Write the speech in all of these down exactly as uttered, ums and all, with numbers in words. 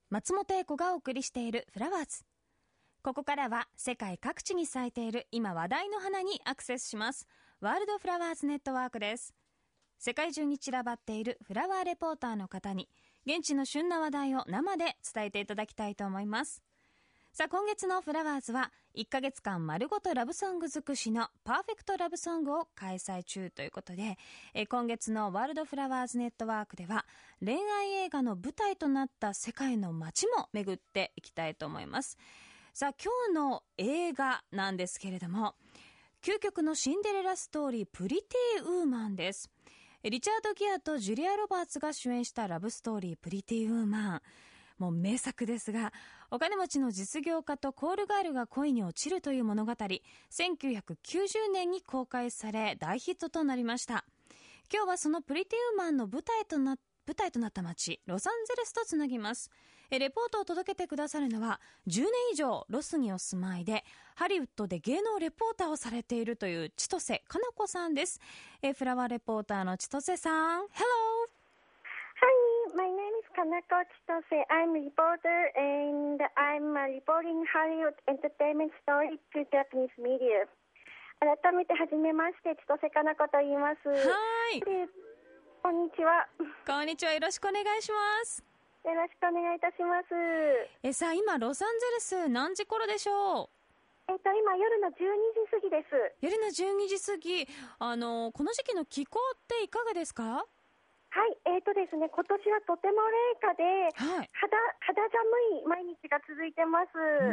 松本英子がお送りしているフラワーズ。ここからは世界各地に咲いている今話題の花にアクセスします。ワールドフラワーズネットワークです。世界中に散らばっているフラワーレポーターの方に現地の旬な話題を生で伝えていただきたいと思います。さあ、今月のフラワーズはいっかげつかん丸ごとラブソング尽くしのパーフェクトラブソングを開催中ということで、え今月のワールドフラワーズネットワークでは恋愛映画の舞台となった世界の街も巡っていきたいと思います。さあ、今日の映画なんですけれども、究極のシンデレラストーリープリティウーマンです。リチャード・ギアとジュリア・ロバーツが主演したラブストーリープリティウーマン、もう名作ですが、お金持ちの実業家とコールガールが恋に落ちるという物語、せんきゅうひゃくきゅうじゅうねんに公開され大ヒットとなりました。今日はそのプリティウーマンの舞台とな舞台となった街ロサンゼルスとつなぎます。レポートを届けてくださるのはじゅうねん以上ロスにお住まいでハリウッドで芸能レポーターをされているという千歳かな子さんです。フラワーレポーターの千歳さん、 Hello!Hi, my name is Kanako Chitose. I'm a reporter and I'm reporting Hollywood entertainment story to Japanese media. 改めてはじめまして、千歳かな子と言います。 はい。 こんにちは。 こんにちは。よろしくお願いします。 よろしくお願いいたします。 えさあ、今ロサンゼルス何時頃でしょう？ えっと今夜のじゅうにじ過ぎです。 夜のじゅうにじ過ぎ、あのこの時期の気候っていかがですか？ はい、えーとですね、今年はとても冷夏で、はい、肌、肌寒い毎日が続いてます。 うん、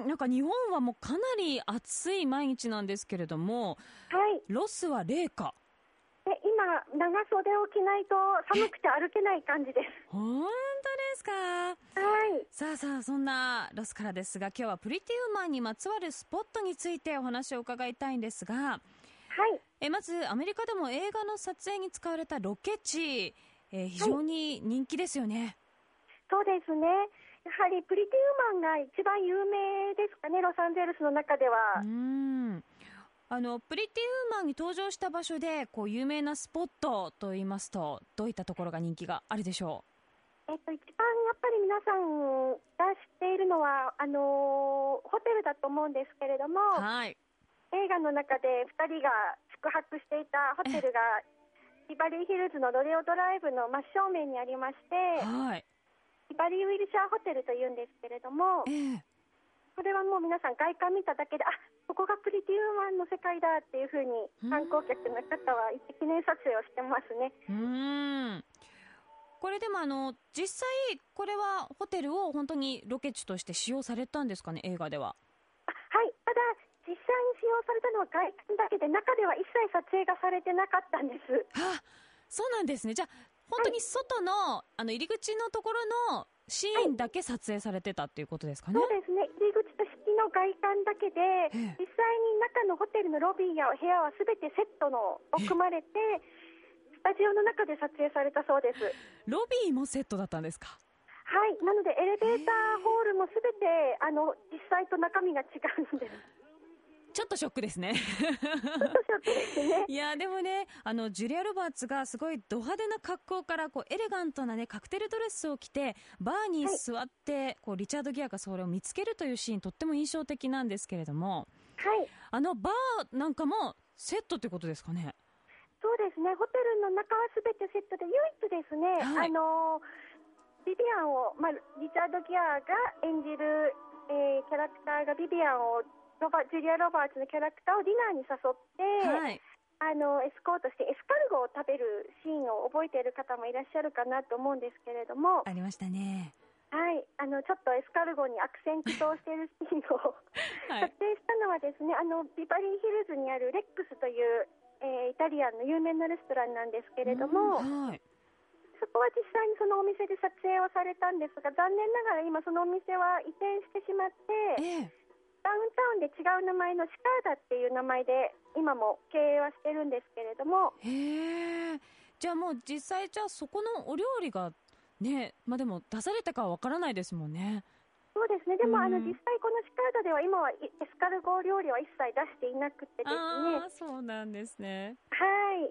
なんか日本はもうかなり暑い毎日なんですけれども、はい、ロスは冷夏。 え今、長袖を着ないと寒くて歩けない感じです。 本当ですか？はい。さあさあ、そんなロスからですが、今日はプリティウーマンにまつわるスポットについてお話を伺いたいんですが、はい、えまずアメリカでも映画の撮影に使われたロケ地、えー、非常に人気ですよね。はい、 そうですね。やはりプリティウーマンが一番有名ですかね、ロサンゼルスの中では。 うーん、あのプリティウーマンに登場した場所でこう有名なスポットといいますと、どういったところが人気があるでしょう？えっと、一番やっぱり皆さんが知っているのはあのー、ホテルだと思うんですけれども、はい、映画の中でふたりが宿泊していたホテルがビバリーヒルズのロデオドライブの真正面にありまして、はい、ビバリーウィルシャーホテルというんですけれども、えー、これはもう皆さん外観見ただけで、あ、ここがプリティウーマンの世界だっていうふうに観光客の方は記念撮影をしてますね。 うーん、これでもあの実際これはホテルを本当にロケ地として使用されたんですかね、映画では？ あ、はい、ただ実際に使用されたのは外観だけで、中では一切撮影がされてなかったんです。 はあ、そうなんですね。じゃあ本当に外の、はい、あの入り口のところのシーンだけ撮影されてたっていうことですかね？ そうですね。入り口と式の外観だけで、実際に中のホテルのロビーや部屋はすべてセットのを組まれて、スタジオの中で撮影されたそうです。 ロビーもセットだったんですか？ はい。なのでエレベーターホールもすべてあの実際と中身が違うんです。 ちょっとショックですね。 ちょっとショックですね。 いやでもね、あのジュリア・ロバーツがすごいド派手な格好からこうエレガントな、ね、カクテルドレスを着てバーに座って、はい、こうリチャード・ギアがそれを見つけるというシーン、とっても印象的なんですけれども、はい、あのバーなんかもセットということですかね？ そうですね。ホテルの中はすべてセットで、唯一ですね、はい、あのビビアンを、まあ、リチャード・ギアが演じる、えー、キャラクターがビビアンをロバジュリア・ロバーツのキャラクターをディナーに誘って、はい、あのエスコートしてエスカルゴを食べるシーンを覚えている方もいらっしゃるかなと思うんですけれども、 ありましたね。 はい、あのちょっとエスカルゴに悪戦苦闘しているシーンを撮影したのはですね、あのビバリーヒルズにあるレックスという、えー、イタリアンの有名なレストランなんですけれども、はい、そこは実際にそのお店で撮影をされたんですが、残念ながら今そのお店は移転してしまって、えーダウンタウンで違う名前のシカーダっていう名前で今も経営はしてるんですけれども。 へえ。じゃあもう実際じゃあそこのお料理がね、まあでも出されたかはわからないですもんね。 そうですね。でも、うん、あの実際このシカードでは今はエスカルゴ料理は一切出していなくてですね。 ああ、そうなんですね。 はい。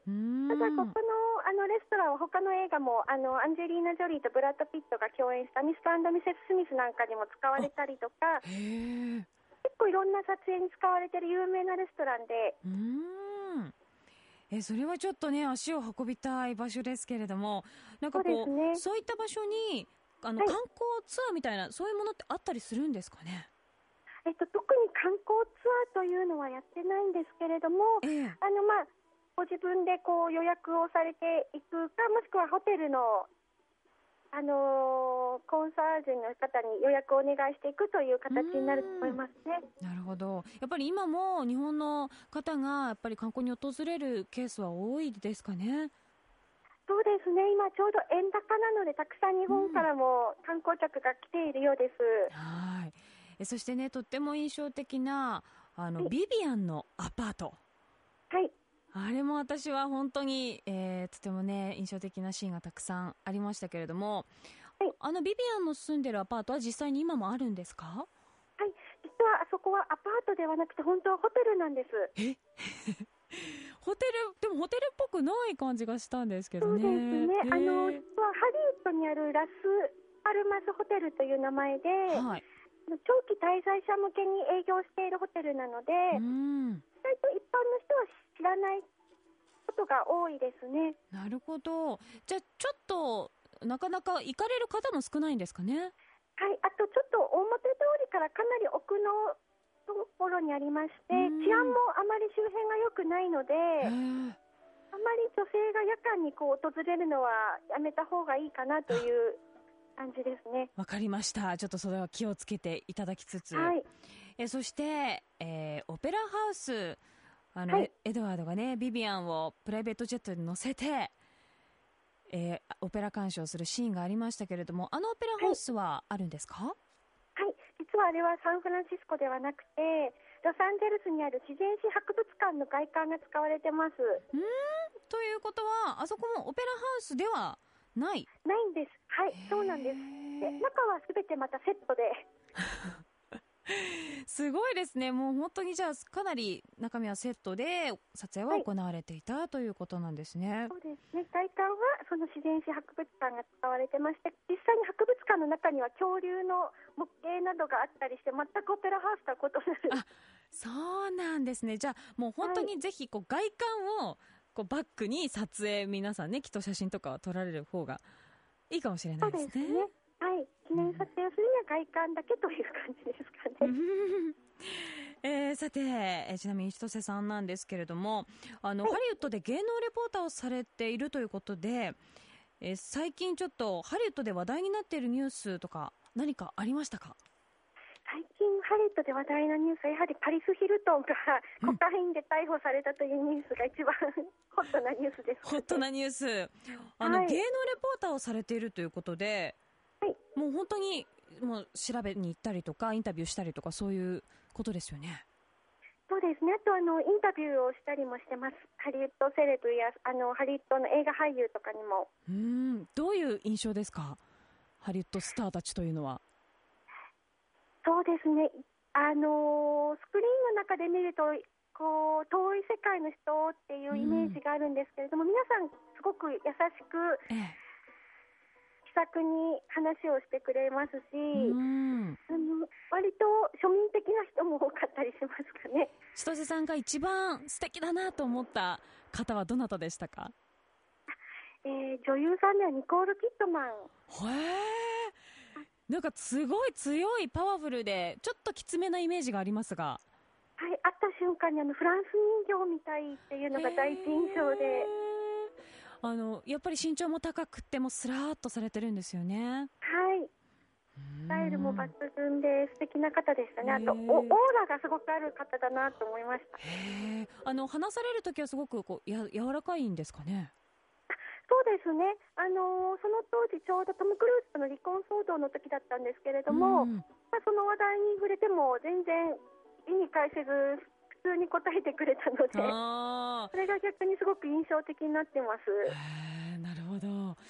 ただここのあのレストランは他の映画もあのアンジェリーナ・ジョリーとブラッド・ピットが共演したミスター&ミセス・スミスなんかにも使われたりとか、 へー、 結構いろんな撮影に使われている有名なレストランで。 うーん、えそれはちょっとね足を運びたい場所ですけれども、なんかこう、 そうですね、そういった場所にあの、はい、観光ツアーみたいなそういうものってあったりするんですかね。 えっと、特に観光ツアーというのはやってないんですけれども、えー、あのまあご自分でこう予約をされていくか、もしくはホテルの、あのー、コンサージュの方に予約をお願いしていくという形になると思いますね。 なるほど。やっぱり今も日本の方がやっぱり観光に訪れるケースは多いですかね。 そうですね、今ちょうど円高なのでたくさん日本からも観光客が来ているようです。 うん、はい。えそしてね、とっても印象的なあの、はい、ビビアンのアパート、 はい、 あれも私は本当に、えー、とてもね印象的なシーンがたくさんありましたけれども、はい、あのビビアンの住んでるアパートは実際に今もあるんですか？ はい、実はあそこはアパートではなくて本当はホテルなんです。 えホテルでもホテルっぽくない感じがしたんですけどね。 そうですね、あの実はハリウッドにあるラスパルマスホテルという名前で、はい、長期滞在者向けに営業しているホテルなので、うん、意外と一般の人は知らないことが多いですね。 なるほど。じゃあちょっとなかなか行かれる方も少ないんですかね。 はい、あとちょっと表通りからかなり奥のところにありまして、治安もあまり周辺が良くないので、あまり女性が夜間にこう訪れるのはやめた方がいいかなという感じですね。 わかりました。ちょっとそれは気をつけていただきつつ、はい、えそして、えー、オペラハウス、あの、はい、エドワードがねビビアンをプライベートジェットに乗せて、えー、オペラ鑑賞するシーンがありましたけれども、あのオペラハウスはあるんですか？はいはい、実はあれはサンフランシスコではなくてロサンゼルスにある自然史博物館の外観が使われてます。 うーんということはあそこもオペラハウスではないないんです。はい、そうなんです。で中はすべてまたセットですごいですね。もう本当にじゃあかなり中身はセットで撮影は行われていた、はい、ということなんですね。 そうですね。外観はその自然史博物館が使われてまして、実際に博物館の中には恐竜の模型などがあったりして、全くオペラハウスとは異なる。 あ、そうなんですね。じゃあもう本当にぜひこう外観をこうバックに撮影、皆さんねきっと写真とか撮られる方がいいかもしれないですね。 そうですね。はい、記念撮影をするには外観だけという感じですかね。 えー、さて、えー、ちなみに千歳さんなんですけれども、あの、はい、ハリウッドで芸能レポーターをされているということで、えー、最近ちょっとハリウッドで話題になっているニュースとか何かありましたか？ 最近ハリウッドで話題なニュースはやはりパリス・ヒルトンがコカインで逮捕されたというニュースが一番ホットなニュースです、ね、 ホットなニュース。あの、はい、芸能レポーターをされているということで、はい、もう本当にもう調べに行ったりとかインタビューしたりとかそういうことですよね。 そうですね。あとあのインタビューをしたりもしてます。ハリウッドセレブやあのハリウッドの映画俳優とかにも。 うーん、どういう印象ですか？ハリウッドスターたちというのは。 そうですね。あのスクリーンの中で見るとこう遠い世界の人っていうイメージがあるんですけれども、皆さんすごく優しく、ええ、気さくに話をしてくれますし、うん、あの割と庶民的な人も多かったりしますかね。 千歳さんが一番素敵だなと思った方はどなたでしたか？ えー、女優さんではニコール・キッドマン。 へー、なんかすごい強いパワフルでちょっときつめなイメージがありますが、 はい、会った瞬間にあのフランス人形みたいっていうのが第一印象で、 あのやっぱり身長も高くてもスラーっとされてるんですよね。 はい、スタイルも抜群で素敵な方でしたね。あとおオーラがすごくある方だなと思いました。 へー、あの話されるときはすごくこうや柔らかいんですかね？ そうですね。あのー、その当時ちょうどトム・クルーズとの離婚騒動の時だったんですけれども、まあ、その話題に触れても全然意に介せず普通に答えてくれたので、それが逆にすごく印象的になってます。 へー、なるほど。い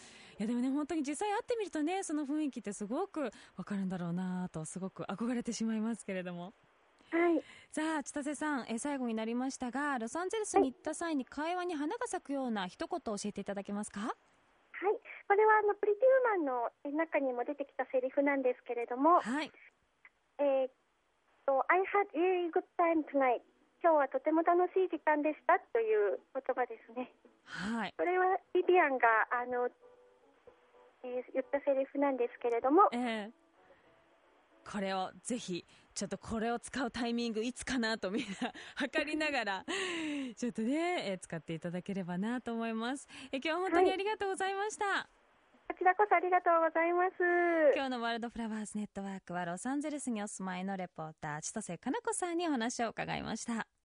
やでもね、本当に実際会ってみるとね、その雰囲気ってすごくわかるんだろうなと、すごく憧れてしまいますけれども。 はい。 さあ、千田さん、え最後になりましたが、ロサンゼルスに行った際に会話に花が咲くような一言教えていただけますか？ はい。これはあのプリティウーマンの中にも出てきたセリフなんですけれども、 はい。 えー、と I had a good time tonight。今日はとても楽しい時間でしたという言葉ですね。 はい。 これはビビアンがあの、えー、言ったセリフなんですけれども、 えー、これをぜひちょっとこれを使うタイミングいつかなとみんな測りながらちょっとね、えー、使っていただければなと思います。え今日は本当にありがとうございました。はい、 こちらこそありがとうございます。 今日のワールドフラワーズネットワークはロサンゼルスにお住まいのレポーター千歳かな子さんにお話を伺いました。